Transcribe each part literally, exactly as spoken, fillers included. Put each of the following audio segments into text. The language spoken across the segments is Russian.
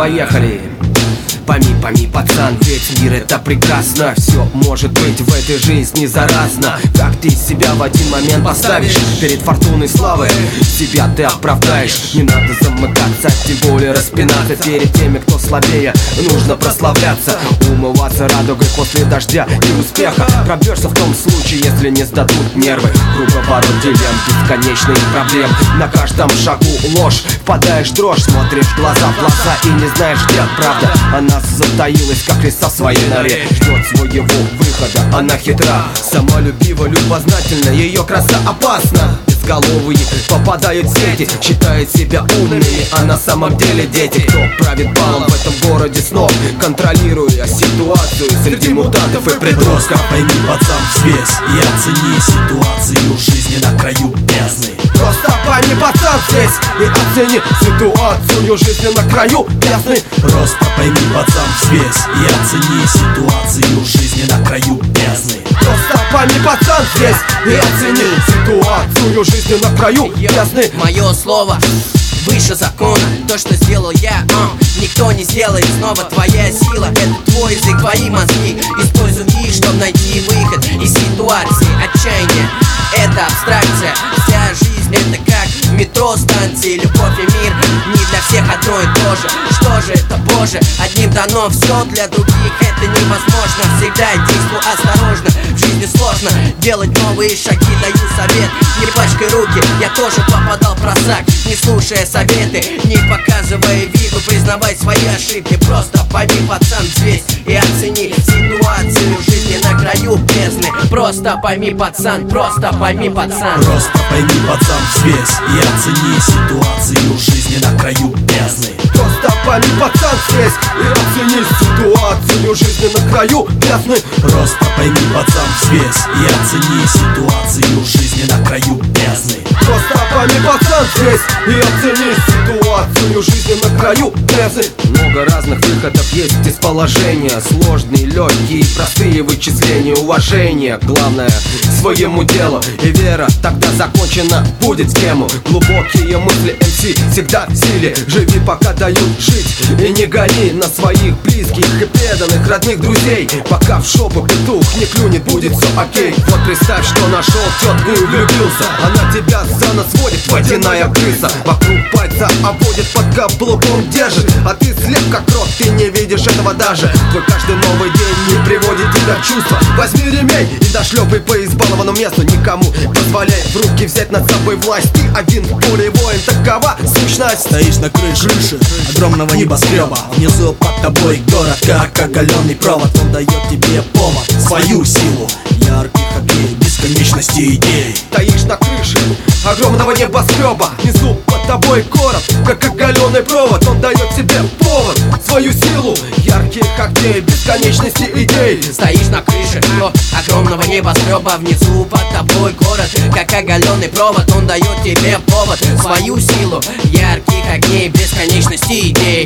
Поехали! Пойми, пойми, пацан, ведь мир это прекрасно. Все может быть в этой жизни заразно. Как ты себя в один момент поставишь перед фортуной славы, себя ты оправдаешь. Не надо замыкаться, тем более распинаться перед теми, кто слабее. Нужно прославляться, умываться радугой после дождя и успеха. Пробьешься в том случае, если не сдадут нервы. Круговорот дилемм, бесконечных проблем. На каждом шагу ложь, впадаешь в дрожь, смотришь глаза в глаза и не знаешь, где правда. Она затаилась, как лиса в своей норе, ждет своего выхода, она хитра, самолюбива, любознательна, ее краса опасна. Безголовые попадают в сети, считают себя умными, а на самом деле дети. Кто правит балом в этом городе снов, контролируя ситуацию среди мутантов и придурков. Пойми, пацан, взвесь и оцени ситуацию жизни на краю бездны. Просто пойми, пацан, здесь и оцени ситуацию жизни на краю бездны. Просто пойми, пацан, взвесь и оцени ситуацию жизни на краю бездны. Просто пойми, пацан, здесь и оцени ситуацию жизни на краю бездны. Мое слово выше закона, то, что сделал я, а, никто не сделает. Снова твоя сила, это твой язык, твои мозги. Используй их, чтобы найти выход из ситуации отчаяния. Это абстракция, вся жизнь это как метро станции. Любовь и мир не для всех одно и то же. Что же это, боже, одним дано все, для других это невозможно. Всегда действуй осторожно, в жизни сложно делать новые шаги. Даю совет, не пачкай руки, я тоже попадал в просак. Не слушая советы, не показывая виду, признавай свои ошибки. Просто пойми, пацан, взвесь и оцени ситуацию жизни на краю бездны. Просто пойми, пацан, просто пойми, пацан. Просто пойми, пацан, взвесь и оцени ситуацию жизни на краю бездны. Просто пойми, пацан, здесь и оцени ситуацию жизни на краю бездны. Просто пойми, пацан, взвесь и оцени ситуацию жизни на краю бездны. Просто пойми, пацан, здесь и оцени ситуацию жизни на краю бездны. Много разных выходов есть из положения. Сложные, легкие, простые вычисления. Уважение, главное, к своему делу. И вера, тогда закончена будет тему. Глубокие мысли эм си всегда в силе. Живи, пока дают жить, и не гони на своих близких и преданных родных друзей. Пока в шопу петух не клюнет, будет все окей. Вот представь, что нашел тетку и влюбился. Она тебя за нос водит, водяная крыса. Вокруг пальца обводит, под каблуком держит. А ты слеп как крот, ты не видишь этого даже. Твой каждый новый день не приводит тебя в чувство. Возьми ремень и дошлепай по избалованному месту. Никому позволяй в руки взять над собой власть. Ты один в поле воин, такова сущность. Стоишь на крыше, крыше огромного небоскреба. Внизу под тобой город, как оголенный провод. Он дает тебе повод, свою силу, ярких огней, бесконечности идей. Стоишь на крыше огромного небоскреба. Внизу под тобой город, как оголенный провод. Он дает тебе повод, свою силу, ярких огней, бесконечности идей. Стоишь на крыше о, огромного небоскреба. Внизу под тобой город, как оголенный провод. Он дает тебе повод, свою силу, ярких огней, бесконечности идей.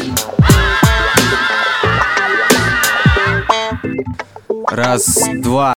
Раз, два.